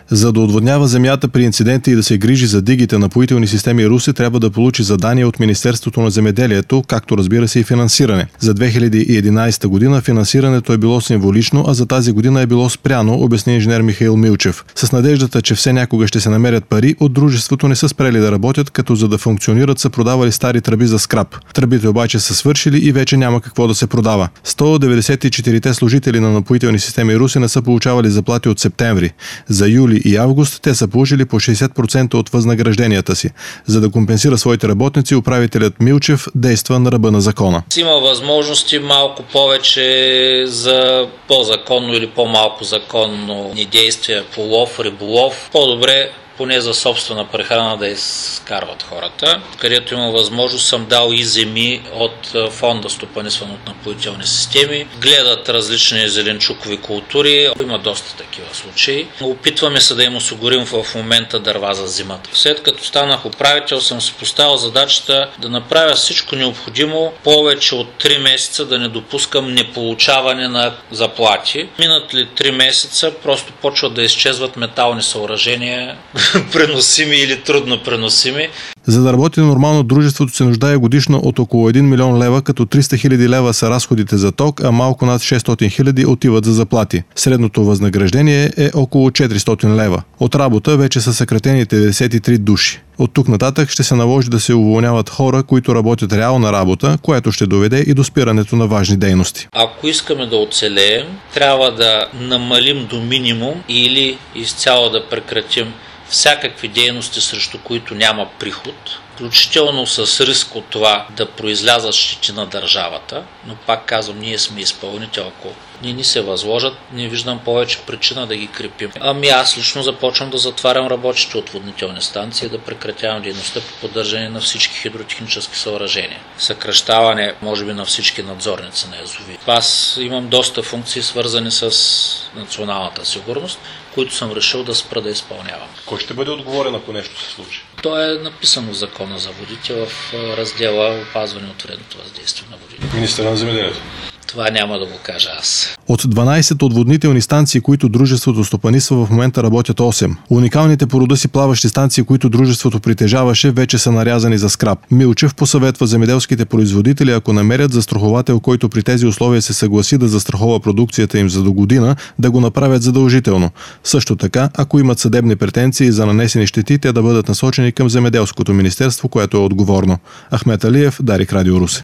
За да отводнява земята при инциденти и да се грижи за дигите Напоителни системи Русе, трябва да получи задание от Министерството на земеделието, както разбира се и финансиране. За 2011 година финансирането е било символично, а за тази година е било спряно, обясни инженер Михаил Милчев. С надеждата, че все някога ще се намерят пари, от дружеството не са спрели да работят, като за да функционират са продавали стари тръби за скрап. Тръбите обаче са свършили и вече няма какво да се продава. 194-те служители на Напоителни системи Русе не са получавали заплати от септември. За юли и август те са получили по 60% от възнагражденията си. За да компенсира своите работници, управителят Милчев действа на ръба на закона. Има възможности малко повече за по-законно или по-малко законно недействие по лов, риболов. По-добре поне за собствена прехрана да изкарват хората. Където има възможност, съм дал и земи от фонда стопанисван от Напоителни системи. Гледат различни зеленчукови култури. Има доста такива случаи. Опитваме се да им осигурим в момента дърва за зимата. След като станах управител, съм си поставил задачата да направя всичко необходимо повече от 3 месеца да не допускам неполучаване на заплати. Минат ли 3 месеца, просто почват да изчезват метални съоръжения, преносими или трудно преносими. За да работи нормално, дружеството се нуждае годишно от около 1 милион лева, като 300 хиляди лева са разходите за ток, а малко над 600 хиляди отиват за заплати. Средното възнаграждение е около 400 лева. От работа вече са съкратени 93 души. От тук нататък ще се наложи да се уволняват хора, които работят реална работа, което ще доведе и до спирането на важни дейности. Ако искаме да оцелеем, трябва да намалим до минимум или изцяло да прекратим всякакви дейности, срещу които няма приход, включително с риск от това да произлязат щети на държавата, но пак казвам, ние сме изпълнител. Ако не ни се възложат, не виждам повече причина да ги крепим. Аз лично започвам да затварям работещи отводнителни станции и да прекратявам дейността по поддържане на всички хидротехнически съоръжения. Съкращаване, може би, на всички надзорници на язови. Аз имам доста функции, свързани с националната сигурност, които съм решил да спра да изпълнявам. Кой ще бъде отговорен, ако нещо се случи? То е написано в Закона за водите в раздела опазване от вредното въздействие на водите. Министър на земеделието. Това няма да го кажа аз. От 12 отводнителни станции, които дружеството стопанисва, в момента работят 8. Уникалните по рода си плаващи станции, които дружеството притежаваше, вече са нарязани за скрап. Милчев посъветва земеделските производители, ако намерят застраховател, който при тези условия се съгласи да застрахова продукцията им за до година, да го направят задължително. Също така, ако имат съдебни претенции за нанесени щети, те да бъдат насочени към земеделското министерство, което е отговорно. Ахмет Алиев, Дарик Радио Русе.